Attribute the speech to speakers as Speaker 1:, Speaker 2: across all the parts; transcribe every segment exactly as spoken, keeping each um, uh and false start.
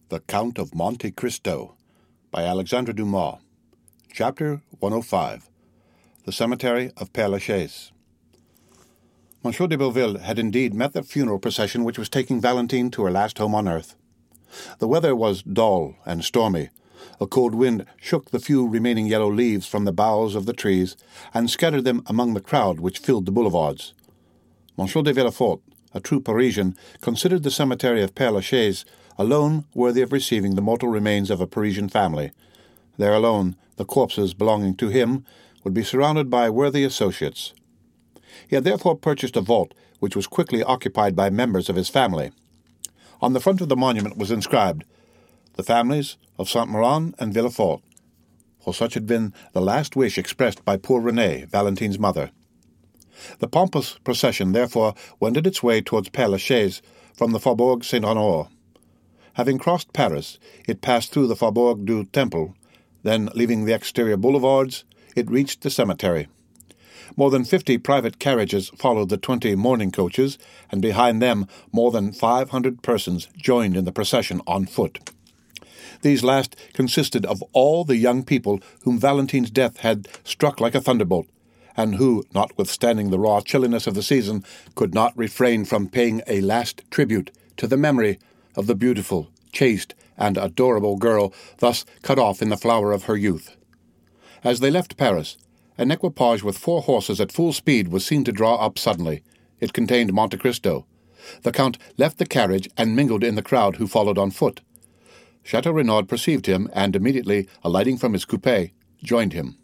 Speaker 1: The Count of Monte Cristo by Alexandre Dumas. Chapter one oh five. The Cemetery of Père Lachaise. Monsieur de Boville had indeed met the funeral procession which was taking Valentine to her last home on earth. The weather was dull and stormy. A cold wind shook the few remaining yellow leaves from the boughs of the trees and scattered them among the crowd which filled the boulevards. Monsieur de Villefort, a true Parisian, considered the cemetery of Père Lachaise alone worthy of receiving the mortal remains of a Parisian family. There alone the corpses belonging to him would be surrounded by worthy associates. He had therefore purchased a vault which was quickly occupied by members of his family. On the front of the monument was inscribed, "The families of Saint-Méran and Villefort," for such had been the last wish expressed by poor Renée, Valentine's mother. The pompous procession therefore wended its way towards Père Lachaise from the Faubourg Saint-Honoré. Having crossed Paris, it passed through the Faubourg du Temple. Then, leaving the exterior boulevards, it reached the cemetery. More than fifty private carriages followed the twenty mourning coaches, and behind them more than five hundred persons joined in the procession on foot. These last consisted of all the young people whom Valentine's death had struck like a thunderbolt, and who, notwithstanding the raw chilliness of the season, could not refrain from paying a last tribute to the memory of the beautiful, chaste, and adorable girl thus cut off in the flower of her youth. As they left Paris, an equipage with four horses at full speed was seen to draw up suddenly. It contained Monte Cristo. The Count left the carriage and mingled in the crowd who followed on foot. Chateau Renaud perceived him, and immediately, alighting from his coupé, joined him.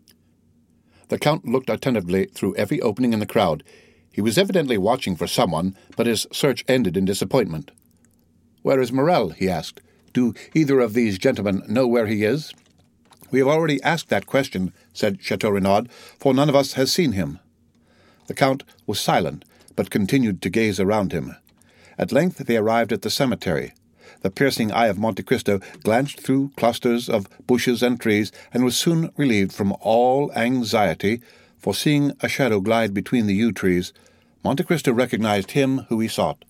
Speaker 1: The Count looked attentively through every opening in the crowd. He was evidently watching for someone, but his search ended in disappointment. "Where is Morrel?" he asked. "Do either of these gentlemen know where he is?" "We have already asked that question," said Chateau Renaud, "for none of us has seen him." The Count was silent, but continued to gaze around him. At length they arrived at the cemetery. The piercing eye of Monte Cristo glanced through clusters of bushes and trees, and was soon relieved from all anxiety, for seeing a shadow glide between the yew trees, Monte Cristo recognized him who he sought.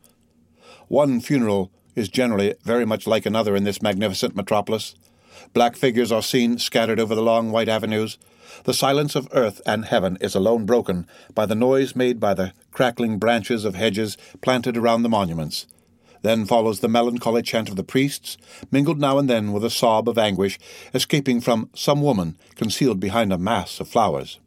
Speaker 1: One funeral is generally very much like another in this magnificent metropolis. Black figures are seen scattered over the long white avenues. The silence of earth and heaven is alone broken by the noise made by the crackling branches of hedges planted around the monuments. Then follows the melancholy chant of the priests, mingled now and then with a sob of anguish escaping from some woman concealed behind a mass of flowers.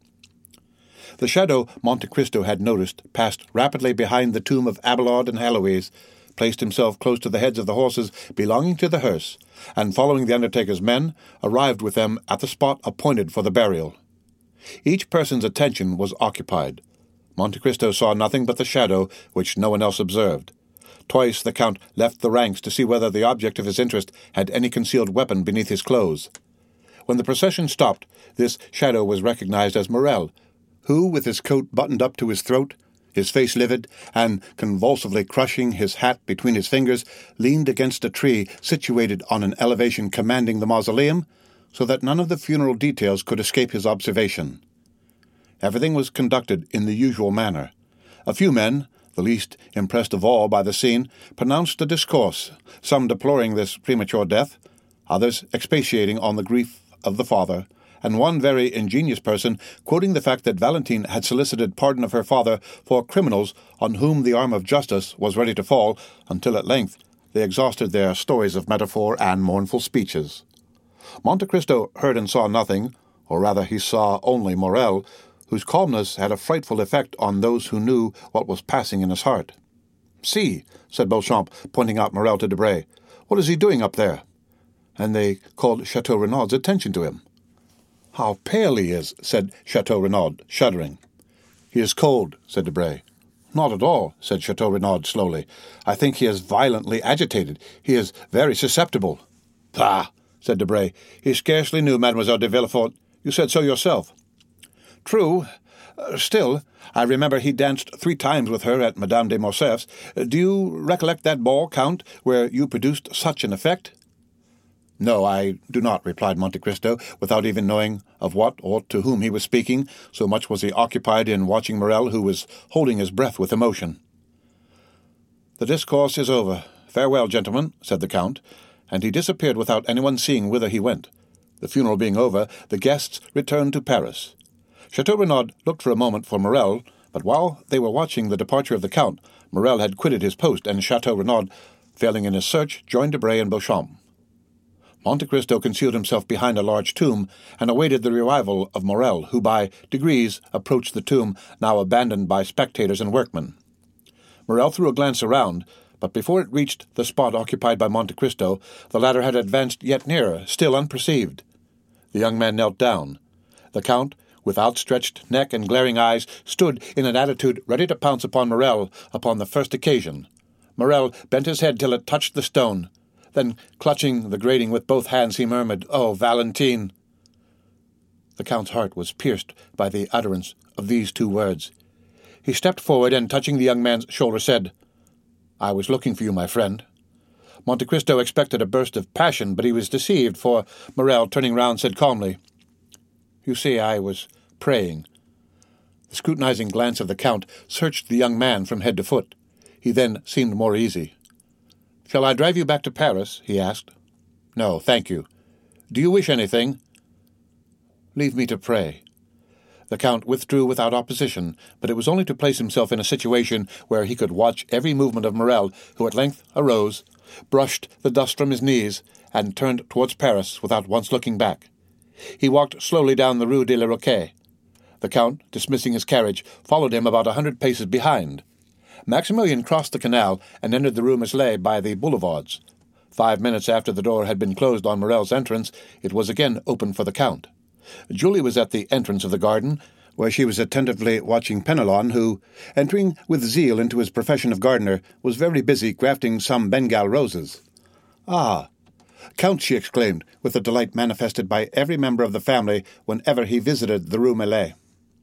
Speaker 1: The shadow Monte Cristo had noticed passed rapidly behind the tomb of Abelard and Heloise, placed himself close to the heads of the horses belonging to the hearse, and following the undertaker's men, arrived with them at the spot appointed for the burial. Each person's attention was occupied. Monte Cristo saw nothing but the shadow, which no one else observed. Twice the Count left the ranks to see whether the object of his interest had any concealed weapon beneath his clothes. When the procession stopped, this shadow was recognized as Morrel, who, with his coat buttoned up to his throat, his face livid, and convulsively crushing his hat between his fingers, leaned against a tree situated on an elevation commanding the mausoleum, so that none of the funeral details could escape his observation. Everything was conducted in the usual manner. A few men, the least impressed of all by the scene, pronounced a discourse, some deploring this premature death, others expatiating on the grief of the father, and one very ingenious person quoting the fact that Valentine had solicited pardon of her father for criminals on whom the arm of justice was ready to fall, until at length they exhausted their stories of metaphor and mournful speeches. Monte Cristo heard and saw nothing, or rather he saw only Morrel, whose calmness had a frightful effect on those who knew what was passing in his heart. "See," said Beauchamp, pointing out Morrel to Debray, "what is he doing up there?" And they called Chateau Renaud's attention to him. "How pale he is," said Chateau Renaud, shuddering. "He is cold," said Debray. "Not at all," said Chateau Renaud slowly. "I think he is violently agitated. He is very susceptible." "Bah!" said Debray. "He scarcely knew Mademoiselle de Villefort. You said so yourself." "True. Uh, still, I remember he danced three times with her at Madame de Morcerf's. Uh, do you recollect that ball, Count, where you produced such an effect?" "No, I do not," replied Monte Cristo, without even knowing of what or to whom he was speaking, so much was he occupied in watching Morrel, who was holding his breath with emotion. "The discourse is over. Farewell, gentlemen," said the Count, and he disappeared without anyone seeing whither he went. The funeral being over, the guests returned to Paris. Chateau Renaud looked for a moment for Morrel, but while they were watching the departure of the Count, Morrel had quitted his post, and Chateau Renaud, failing in his search, joined Debray and Beauchamp. Monte Cristo concealed himself behind a large tomb and awaited the arrival of Morrel, who by degrees approached the tomb, now abandoned by spectators and workmen. Morrel threw a glance around, but before it reached the spot occupied by Monte Cristo, the latter had advanced yet nearer, still unperceived. The young man knelt down. The Count, with outstretched neck and glaring eyes, stood in an attitude ready to pounce upon Morrel upon the first occasion. Morrel bent his head till it touched the stone. Then, clutching the grating with both hands, he murmured, "Oh, Valentine!" The Count's heart was pierced by the utterance of these two words. He stepped forward and, touching the young man's shoulder, said, "I was looking for you, my friend." Monte Cristo expected a burst of passion, but he was deceived, for Morrel, turning round, said calmly, "You see, I was praying." The scrutinizing glance of the Count searched the young man from head to foot. He then seemed more easy. "Shall I drive you back to Paris?" he asked. "No, thank you. Do you wish anything?" "Leave me to pray." The Count withdrew without opposition, but it was only to place himself in a situation where he could watch every movement of Morrel, who at length arose, brushed the dust from his knees, and turned towards Paris without once looking back. He walked slowly down the Rue de la Roquette. The Count, dismissing his carriage, followed him about a hundred paces behind. Maximilian crossed the canal and entered the Rue Meslay by the boulevards. Five minutes after the door had been closed on Morrel's entrance, it was again opened for the Count. Julie was at the entrance of the garden, where she was attentively watching Penelon, who, entering with zeal into his profession of gardener, was very busy grafting some Bengal roses. "Ah, Count," she exclaimed, with the delight manifested by every member of the family whenever he visited the Rue Meslay.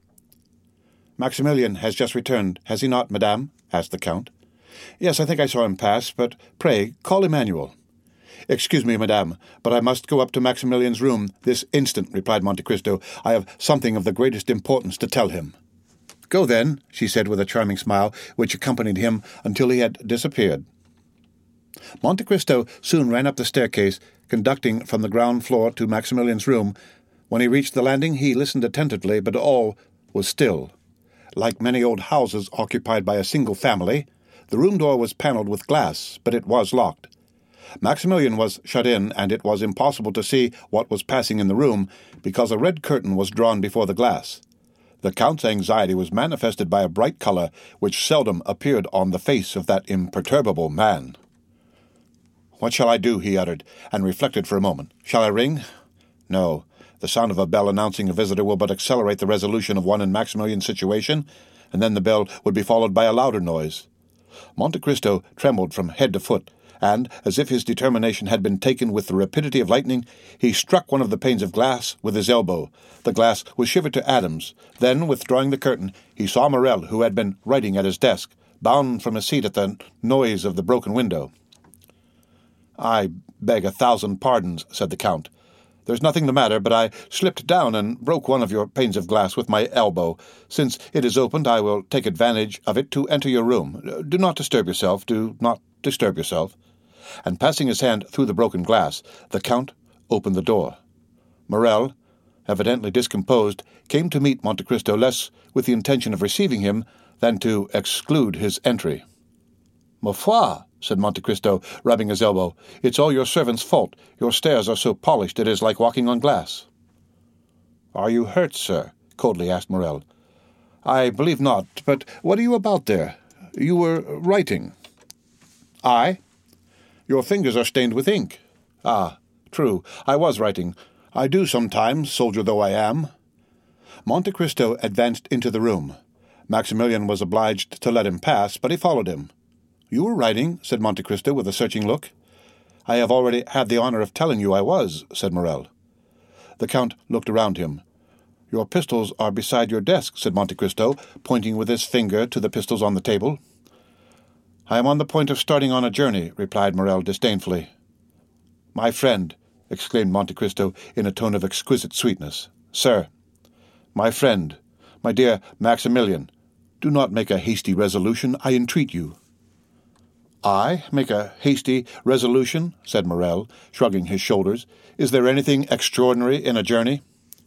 Speaker 1: "Maximilian has just returned, has he not, madame?" asked the Count. "Yes, I think I saw him pass, but pray call Emmanuel." "Excuse me, madame, but I must go up to Maximilian's room this instant," replied Monte Cristo. "I have something of the greatest importance to tell him." "Go, then," she said with a charming smile, which accompanied him until he had disappeared. Monte Cristo soon ran up the staircase, conducting from the ground floor to Maximilian's room. When he reached the landing, he listened attentively, but all was still. Like many old houses occupied by a single family, the room door was panelled with glass, but it was locked. Maximilian was shut in, and it was impossible to see what was passing in the room, because a red curtain was drawn before the glass. The Count's anxiety was manifested by a bright colour which seldom appeared on the face of that imperturbable man. "What shall I do?" he uttered, and reflected for a moment. "Shall I ring? No. The sound of a bell announcing a visitor will but accelerate the resolution of one in Maximilian's situation, and then the bell would be followed by a louder noise." Monte Cristo trembled from head to foot, and, as if his determination had been taken with the rapidity of lightning, he struck one of the panes of glass with his elbow. The glass was shivered to atoms. Then, withdrawing the curtain, he saw Morrel, who had been writing at his desk, bound from his seat at the noise of the broken window. "I beg a thousand pardons," said the Count. "There's nothing the matter, but I slipped down and broke one of your panes of glass with my elbow. Since it is opened, I will take advantage of it to enter your room. Do not disturb yourself, do not disturb yourself." And passing his hand through the broken glass, the Count opened the door. Morrel, evidently discomposed, came to meet Monte Cristo less with the intention of receiving him than to exclude his entry. "Ma foi," said Monte Cristo, rubbing his elbow, "it's all your servant's fault. Your stairs are so polished it is like walking on glass." "Are you hurt, sir?" coldly asked Morrel. "I believe not, but what are you about there? You were writing." "I? Your fingers are stained with ink." "Ah, true, I was writing. I do sometimes, soldier though I am." Monte Cristo advanced into the room. Maximilian was obliged to let him pass, but he followed him. "You were writing?" said Monte Cristo with a searching look. "I have already had the honour of telling you I was," said Morrel. The Count looked around him. "Your pistols are beside your desk," said Monte Cristo, pointing with his finger to the pistols on the table. "I am on the point of starting on a journey," replied Morrel disdainfully. "My friend," exclaimed Monte Cristo in a tone of exquisite sweetness. "Sir, my friend, my dear Maximilian, do not make a hasty resolution, I entreat you." "I make a hasty resolution," said Morrel, shrugging his shoulders. "Is there anything extraordinary in a journey?"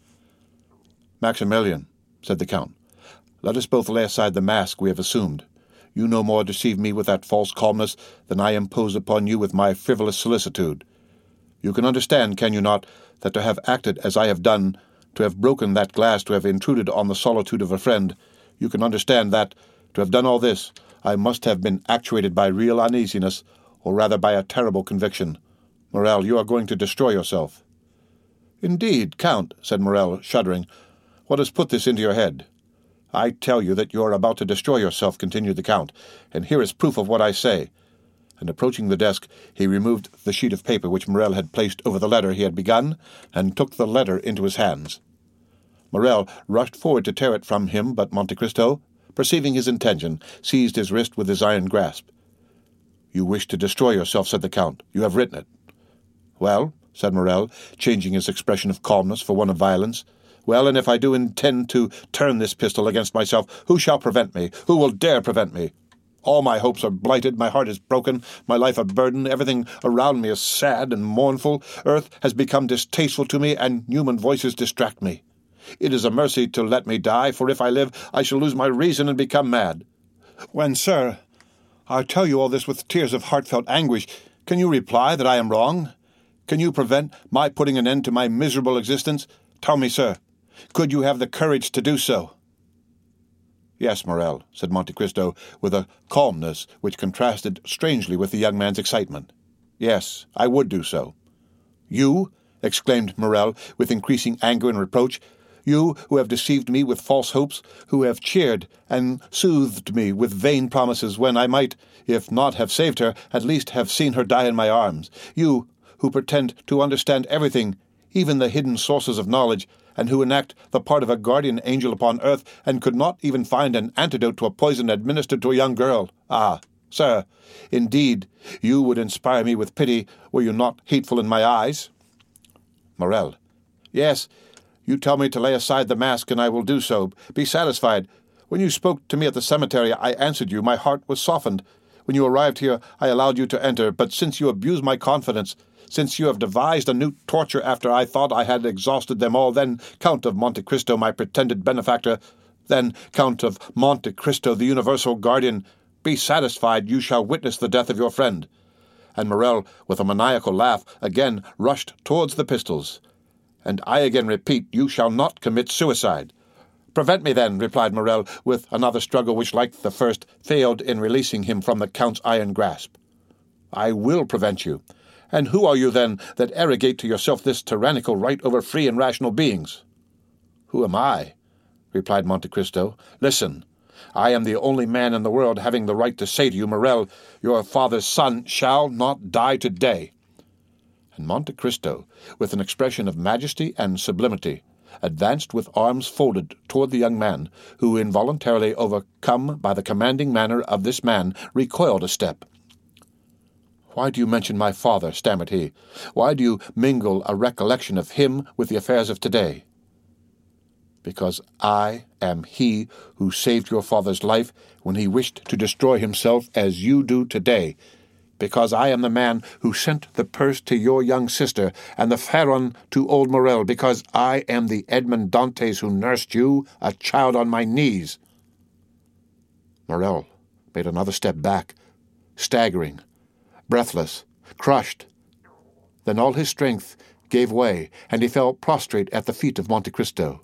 Speaker 1: "Maximilian," said the Count, "let us both lay aside the mask we have assumed. You no more deceive me with that false calmness than I impose upon you with my frivolous solicitude. You can understand, can you not, that to have acted as I have done, to have broken that glass, to have intruded on the solitude of a friend, you can understand that, to have done all this, I must have been actuated by real uneasiness, or rather by a terrible conviction. Morrel, you are going to destroy yourself." "Indeed, Count," said Morrel, shuddering, "what has put this into your head?" "I tell you that you are about to destroy yourself," continued the Count, "and here is proof of what I say." And approaching the desk, he removed the sheet of paper which Morrel had placed over the letter he had begun, and took the letter into his hands. Morrel rushed forward to tear it from him, but Monte Cristo, perceiving his intention, seized his wrist with his iron grasp. "You wish to destroy yourself," said the Count. "You have written it." "Well," said Morrel, changing his expression of calmness for one of violence, "well, and if I do intend to turn this pistol against myself, who shall prevent me? Who will dare prevent me? All my hopes are blighted, my heart is broken, my life a burden, everything around me is sad and mournful, earth has become distasteful to me, and human voices distract me. It is a mercy to let me die, for if I live, I shall lose my reason and become mad. When, sir, I tell you all this with tears of heartfelt anguish, can you reply that I am wrong? Can you prevent my putting an end to my miserable existence? Tell me, sir, could you have the courage to do so?" "Yes, Morrel," said Monte Cristo, with a calmness which contrasted strangely with the young man's excitement. "Yes, I would do so." "You?" exclaimed Morrel, with increasing anger and reproach. "You who have deceived me with false hopes, who have cheered and soothed me with vain promises when I might, if not have saved her, at least have seen her die in my arms. You who pretend to understand everything, even the hidden sources of knowledge, and who enact the part of a guardian angel upon earth, and could not even find an antidote to a poison administered to a young girl. Ah, sir, indeed, you would inspire me with pity were you not hateful in my eyes." Morrel: "Yes, you tell me to lay aside the mask, and I will do so. Be satisfied. When you spoke to me at the cemetery, I answered you. My heart was softened. When you arrived here, I allowed you to enter. But since you abuse my confidence, since you have devised a new torture after I thought I had exhausted them all, then, Count of Monte Cristo, my pretended benefactor, then, Count of Monte Cristo, the universal guardian, be satisfied, you shall witness the death of your friend." And Morrel, with a maniacal laugh, again rushed towards the pistols. "And I again repeat, you shall not commit suicide." "Prevent me, then," replied Morrel, with another struggle which, like the first, failed in releasing him from the Count's iron grasp. "I will prevent you. And who are you, then, that arrogate to yourself this tyrannical right over free and rational beings?" "Who am I?" replied Monte Cristo. "Listen. I am the only man in the world having the right to say to you, Morrel, your father's son shall not die today." And Monte Cristo, with an expression of majesty and sublimity, advanced with arms folded toward the young man, who, involuntarily overcome by the commanding manner of this man, recoiled a step. "Why do you mention my father?" stammered he. "Why do you mingle a recollection of him with the affairs of today?" "Because I am he who saved your father's life when he wished to destroy himself as you do today. Because I am the man who sent the purse to your young sister and the Pharaon to old Morrel. Because I am the Edmond Dantes who nursed you, a child on my knees." Morrel made another step back, staggering, breathless, crushed. Then all his strength gave way, and he fell prostrate at the feet of Monte Cristo.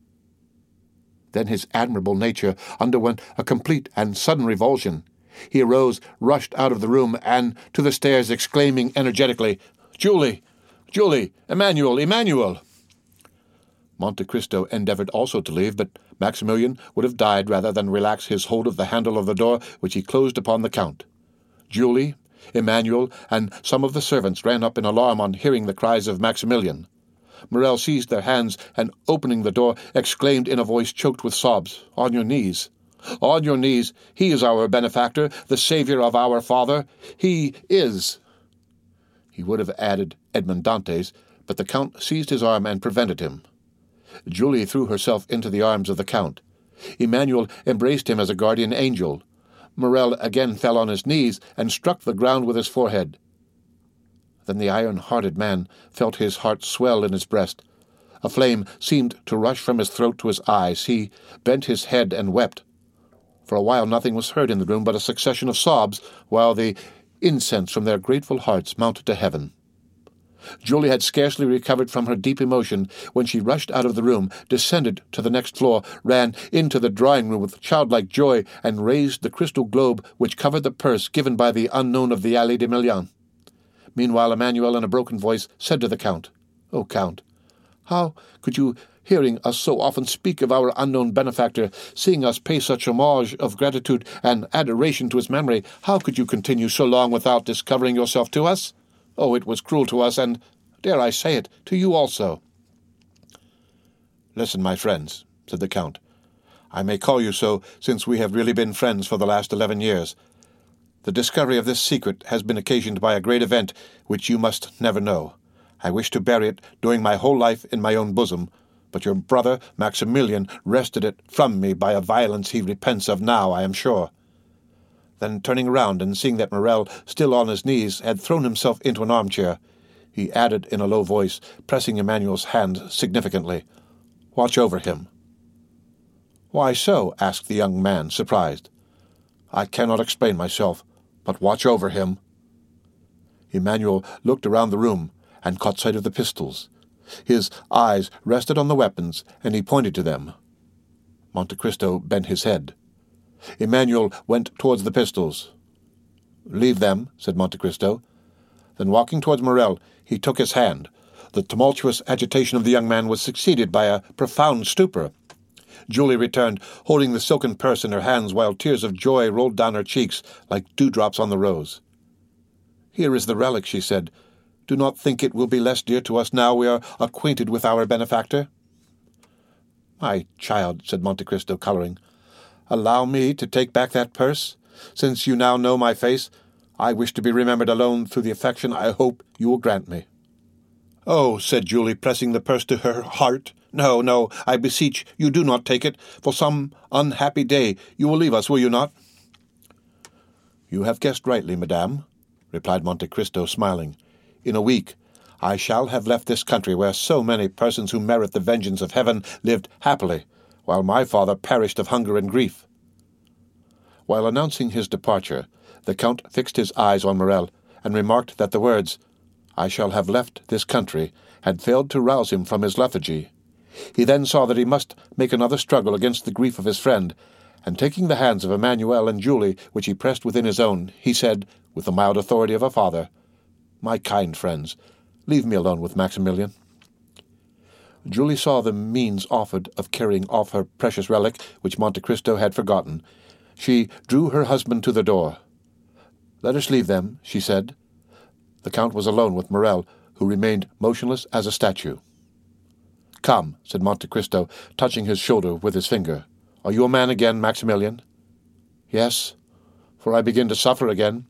Speaker 1: Then his admirable nature underwent a complete and sudden revulsion. He arose, rushed out of the room, and to the stairs, exclaiming energetically, "Julie! Julie! Emmanuel! Emmanuel!" Monte Cristo endeavored also to leave, but Maximilian would have died rather than relax his hold of the handle of the door, which he closed upon the Count. Julie, Emmanuel, and some of the servants ran up in alarm on hearing the cries of Maximilian. Morrel seized their hands, and, opening the door, exclaimed in a voice choked with sobs, "On your knees! On your knees! He is our benefactor, the saviour of our father! He is—" He would have added Edmond Dantes, but the Count seized his arm and prevented him. Julie threw herself into the arms of the Count. Emmanuel embraced him as a guardian angel. Morrel again fell on his knees and struck the ground with his forehead. Then the iron-hearted man felt his heart swell in his breast. A flame seemed to rush from his throat to his eyes. He bent his head and wept. For a while nothing was heard in the room but a succession of sobs, while the incense from their grateful hearts mounted to heaven. Julie had scarcely recovered from her deep emotion when she rushed out of the room, descended to the next floor, ran into the drawing-room with childlike joy, and raised the crystal globe which covered the purse given by the unknown of the Allée des Millions. Meanwhile Emmanuel, in a broken voice, said to the Count, "O Count, how could you, hearing us so often speak of our unknown benefactor, seeing us pay such homage of gratitude and adoration to his memory, how could you continue so long without discovering yourself to us? Oh, it was cruel to us, and, dare I say it, to you also." "Listen, my friends," said the Count. "I may call you so, since we have really been friends for the last eleven years. The discovery of this secret has been occasioned by a great event which you must never know. I wish to bury it during my whole life in my own bosom, but your brother Maximilian wrested it from me by a violence he repents of now, I am sure." Then, turning round and seeing that Morrel, still on his knees, had thrown himself into an armchair, he added in a low voice, pressing Emmanuel's hand significantly, "Watch over him." "Why so?" asked the young man, surprised. "I cannot explain myself, but watch over him." Emmanuel looked around the room and caught sight of the pistols. His eyes rested on the weapons, and he pointed to them. Monte Cristo bent his head. Emmanuel went towards the pistols. "Leave them," said Monte Cristo. Then, walking towards Morrel, he took his hand. The tumultuous agitation of the young man was succeeded by a profound stupor. Julie returned, holding the silken purse in her hands, while tears of joy rolled down her cheeks like dewdrops on the rose. "Here is the relic," she said. "Do not think it will be less dear to us now we are acquainted with our benefactor." "My child," said Monte Cristo, colouring, "allow me to take back that purse. Since you now know my face, I wish to be remembered alone through the affection I hope you will grant me." "Oh," said Julie, pressing the purse to her heart, "no, no, I beseech you, do not take it. For some unhappy day you will leave us, will you not?" "You have guessed rightly, madame," replied Monte Cristo, smiling. "In a week I shall have left this country where so many persons who merit the vengeance of heaven lived happily, while my father perished of hunger and grief." While announcing his departure, the Count fixed his eyes on Morrel, and remarked that the words, "I shall have left this country," had failed to rouse him from his lethargy. He then saw that he must make another struggle against the grief of his friend, and taking the hands of Emmanuel and Julie, which he pressed within his own, he said, with the mild authority of a father, "My kind friends, leave me alone with Maximilian." Julie saw the means offered of carrying off her precious relic, which Monte Cristo had forgotten. She drew her husband to the door. "Let us leave them," she said. The Count was alone with Morrel, who remained motionless as a statue. "Come," said Monte Cristo, touching his shoulder with his finger. "Are you a man again, Maximilian?" "Yes, for I begin to suffer again."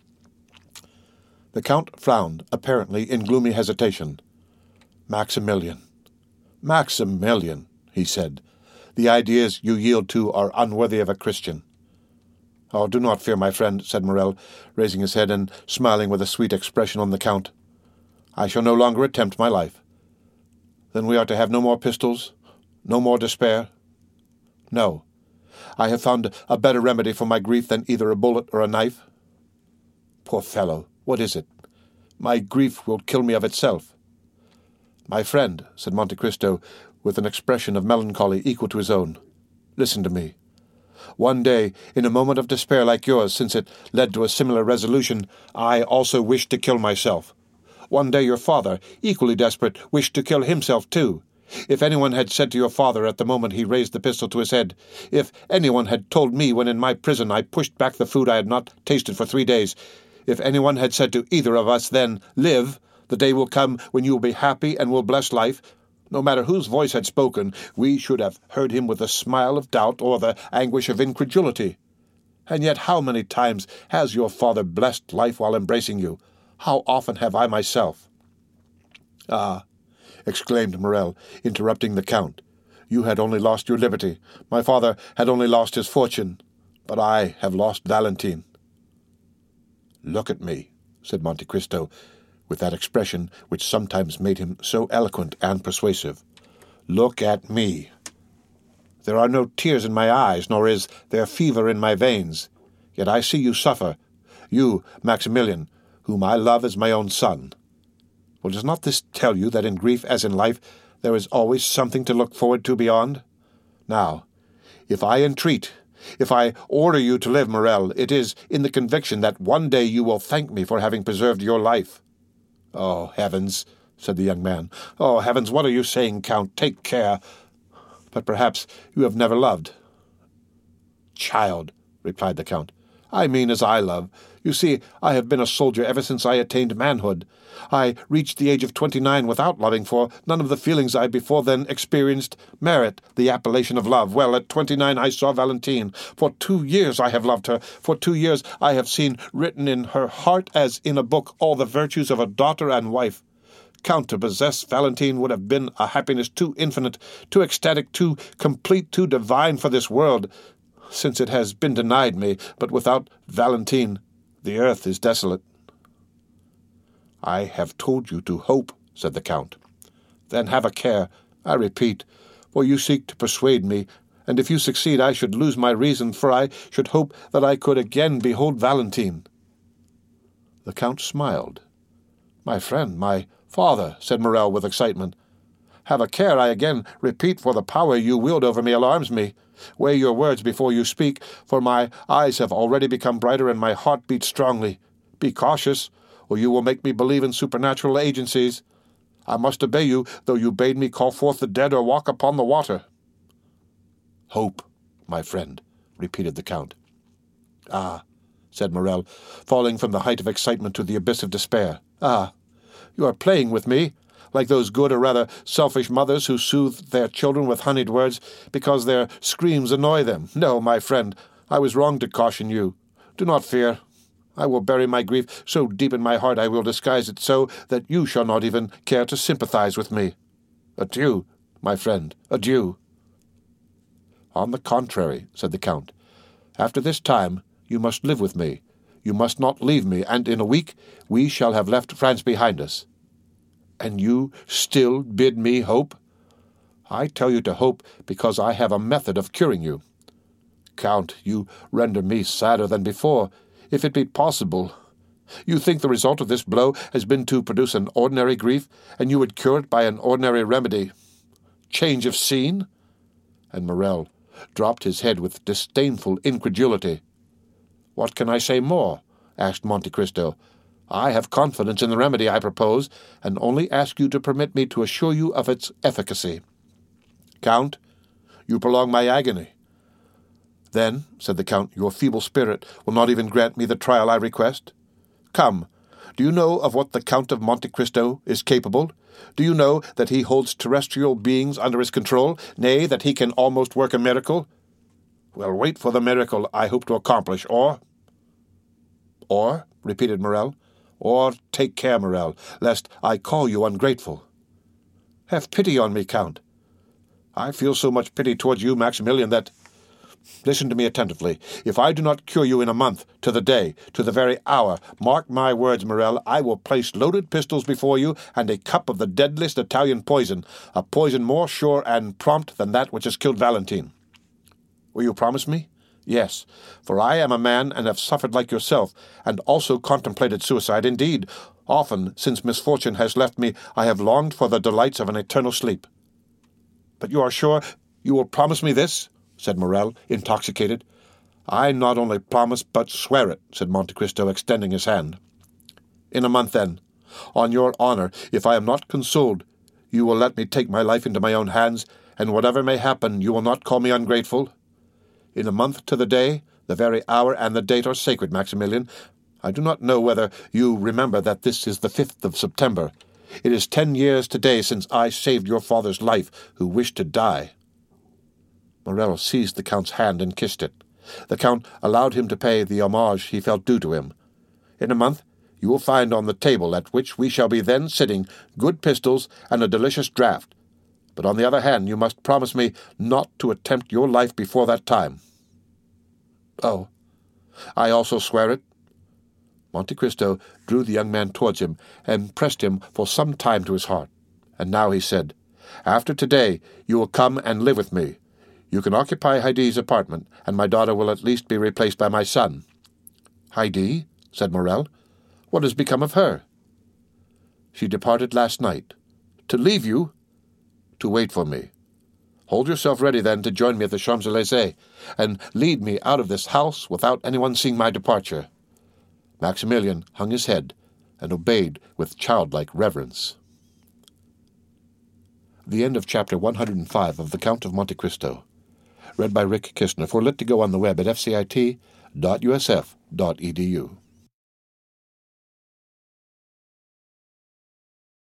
Speaker 1: The Count frowned, apparently in gloomy hesitation. "Maximilian, Maximilian," he said, "the ideas you yield to are unworthy of a Christian." "Oh, do not fear, my friend," said Morrel, raising his head and smiling with a sweet expression on the Count. "I shall no longer attempt my life." "Then we are to have no more pistols? No more despair?" "No. I have found a better remedy for my grief than either a bullet or a knife." "Poor fellow, what is it?" "My grief will kill me of itself." "My friend," said Monte Cristo, with an expression of melancholy equal to his own, "listen to me. One day, in a moment of despair like yours, since it led to a similar resolution, I also wished to kill myself. One day your father, equally desperate, wished to kill himself too. If anyone had said to your father at the moment he raised the pistol to his head, if anyone had told me when in my prison I pushed back the food I had not tasted for three days, if anyone had said to either of us then, 'Live, the day will come when you will be happy and will bless life,' no matter whose voice had spoken, we should have heard him with a smile of doubt or the anguish of incredulity. And yet how many times has your father blessed life while embracing you? How often have I myself?" "Ah," exclaimed Morrel, interrupting the Count, "you had only lost your liberty. My father had only lost his fortune. but I have lost Valentine." "Look at me," said Monte Cristo, with that expression which sometimes made him so eloquent and persuasive. "Look at me. There are no tears in my eyes, nor is there fever in my veins. Yet I see you suffer, you, Maximilian, whom I love as my own son. Well, does not this tell you that in grief as in life there is always something to look forward to beyond? Now, if I entreat, if I order you to live, Morrel, it is in the conviction that one day you will thank me for having preserved your life." "Oh, heavens," said the young man. "Oh, heavens, what are you saying, Count? Take care. But perhaps you have never loved." "Child," replied the Count, "I mean as I love. You see, I have been a soldier ever since I attained manhood. I reached the age of twenty-nine without loving, for none of the feelings I before then experienced merit the appellation of love. Well, at twenty-nine I saw Valentine. For two years I have loved her. For two years I have seen written in her heart as in a book all the virtues of a daughter and wife. Count, to possess Valentine would have been a happiness too infinite, too ecstatic, too complete, too divine for this world, since it has been denied me. But without Valentine the earth is desolate." "I have told you to hope," said the Count. "Then have a care, I repeat, for you seek to persuade me, and if you succeed I should lose my reason, for I should hope that I could again behold Valentine." The Count smiled. "My friend, my father," said Morrel with excitement. "Have a care, I again repeat, for the power you wield over me alarms me. Weigh your words before you speak, for my eyes have already become brighter and my heart beats strongly. Be cautious, or you will make me believe in supernatural agencies. I must obey you, though you bade me call forth the dead or walk upon the water." "Hope, my friend," repeated the Count. "Ah," said Morrel, falling from the height of excitement to the abyss of despair. "Ah, you are playing with me, like those good or rather selfish mothers who soothe their children with honeyed words because their screams annoy them. No, my friend, I was wrong to caution you. Do not fear. I will bury my grief so deep in my heart I will disguise it so that you shall not even care to sympathize with me. Adieu, my friend, adieu." "On the contrary," said the Count, "after this time you must live with me. You must not leave me, and in a week we shall have left France behind us." "And you still bid me hope?" "I tell you to hope because I have a method of curing you." "Count, you render me sadder than before. If it be possible, you think the result of this blow has been to produce an ordinary grief, and you would cure it by an ordinary remedy. Change of scene?" And Morrel dropped his head with disdainful incredulity. "What can I say more?" asked Monte Cristo. "I have confidence in the remedy I propose, and only ask you to permit me to assure you of its efficacy." "Count, you prolong my agony." "Then," said the Count, "your feeble spirit will not even grant me the trial I request? Come, do you know of what the Count of Monte Cristo is capable? Do you know that he holds terrestrial beings under his control, nay, that he can almost work a miracle? Well, wait for the miracle I hope to accomplish, or—" "Or?" repeated Morrel. "Or take care, Morrel, lest I call you ungrateful." "Have pity on me, Count." "I feel so much pity towards you, Maximilian, that— Listen to me attentively. If I do not cure you in a month, to the day, to the very hour, mark my words, Morrel, I will place loaded pistols before you and a cup of the deadliest Italian poison, a poison more sure and prompt than that which has killed Valentine. Will you promise me? Yes, for I am a man and have suffered like yourself, and also contemplated suicide. Indeed, often, since misfortune has left me, I have longed for the delights of an eternal sleep." "But you are sure you will promise me this?" said Morrel, intoxicated. "I not only promise, but swear it," said Monte Cristo, extending his hand. "In a month, then. On your honor, if I am not consoled, you will let me take my life into my own hands, and whatever may happen, you will not call me ungrateful? In a month to the day, the very hour and the date are sacred, Maximilian. I do not know whether you remember that this is the fifth of September. It is ten years today since I saved your father's life, who wished to die." Morrel seized the Count's hand and kissed it. The Count allowed him to pay the homage he felt due to him. "In a month you will find on the table at which we shall be then sitting good pistols and a delicious draught. But on the other hand you must promise me not to attempt your life before that time."
Speaker 2: Oh, I also swear it. Monte Cristo drew the young man towards him and pressed him for some time to his heart. And now he said, "After today you will come and live with me. You can occupy Heidi's apartment, and my daughter will at least be replaced by my son." "Heidi?" said Morrel. "What has become of her?" "She departed last night." "To leave you?" "To wait for me." "Hold yourself ready, then, to join me at the Champs-Élysées, and lead me out of this house without anyone seeing my departure." Maximilian hung his head and obeyed with childlike reverence. The end of chapter one hundred five of The Count of Monte Cristo. Read by Rick Kistner for Lit to Go on the web at f c i t dot u s f dot e d u.